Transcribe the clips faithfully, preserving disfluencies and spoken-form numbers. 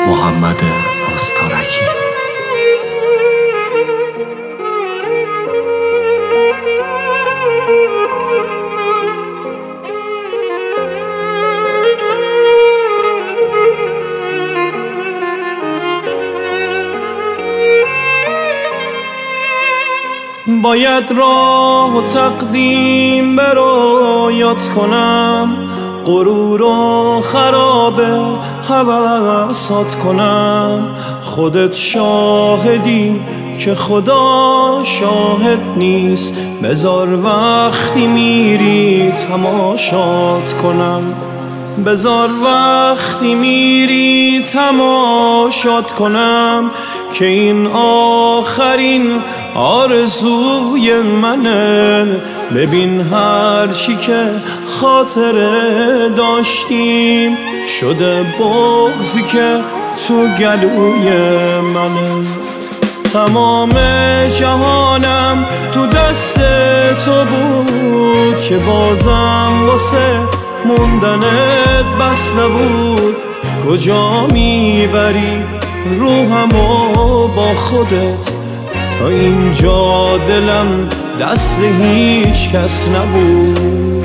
محمد آستارکی. باید راه و تقدیم برایات کنم، غرور و خراب هوسات کنم. خودت شاهدی که خدا شاهد نیست، بذار وقتی میری تماشات کنم. بذار وقتی میری تماشات کنم که این آخرین آرزوی منه. ببین هر چی که خاطره داشتیم شده بغضی که تو گلوی منه. تمام جهانم تو دست تو بود که بازم واسه موندنت بس نبود. کجا میبری روحمو با خودت؟ تا اینجا دلم دست هیچ کس نبود.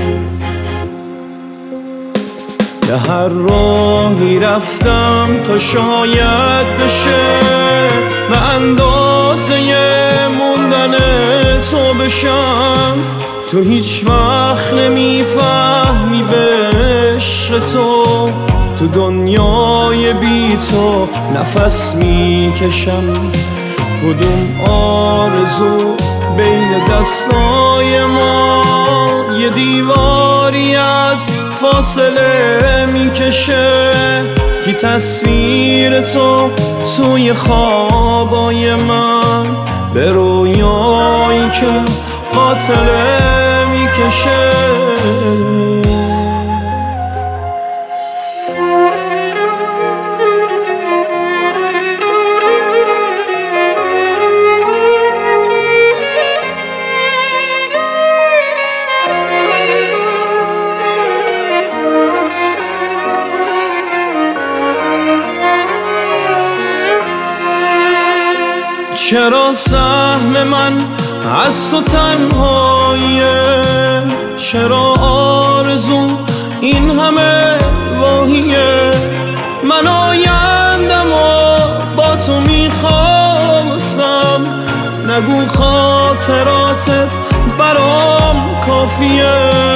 به هر راهی رفتم تا شاید بشه به اندازه موندن تو بشم. تو هیچ وقت نمیفهمی به عشق تو، تو دنیای بی تو نفس میکشم. کدوم آرزو بین دستای ما یه دیواری از فاصله میکشه؟ کی تصویر تو توی خوابای من به رویایی که قاتله میکشه؟ چرا سهم من از تو تنهاییه؟ چرا آرزو این همه واهیه؟ من آیندم و با تو میخواستم، نگو خاطراتت برام کافیه.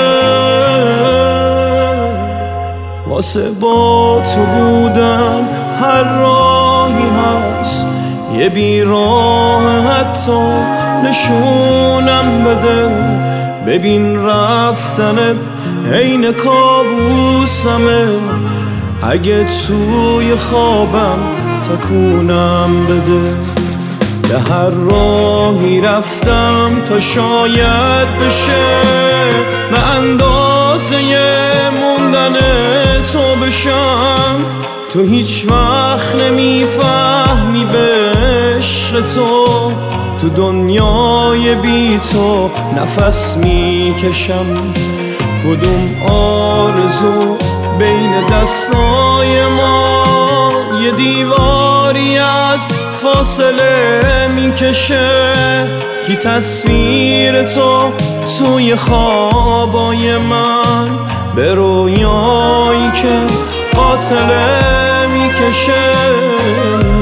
واسه با تو بودن هر راهی هست، یه بیراه حتی نشونم بده. ببین رفتنت عین کابوسمه، اگه توی خوابم تکونم بده. به هر راهی رفتم تا شاید بشه به اندازه موندن تو بشم. تو هیچ وقت نمیفهمی به عشق تو، تو دنیای بی تو نفس میکشم. کدوم آرزو بین دستای ما یه دیواری از فاصله میکشه؟ کی تصویر تو توی خوابای من به رویایی که قاتله میکشه؟